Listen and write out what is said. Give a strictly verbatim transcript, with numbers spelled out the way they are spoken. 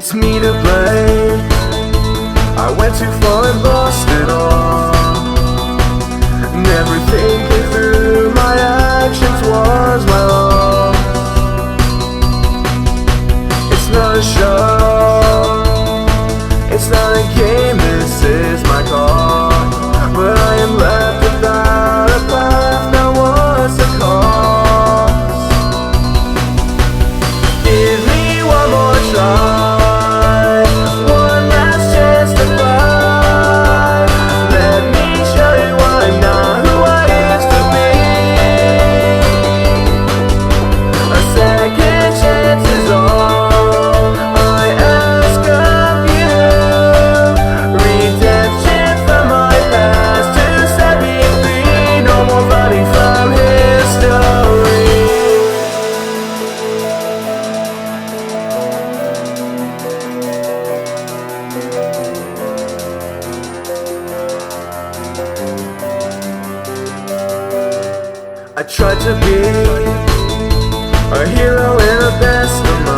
it's me to blame. I went too far and lost it all. Never thinking through my actions was my own. It's not a show, it's not a game, this is my call. But I am left without a path, now what's the cost? Give me one more try, one last chance to fly. Let me show you I'm not who I used to be. A second chance is all I ask of you. Redemption from my past to set me free. No more running from history. I tried to be a hero and the best of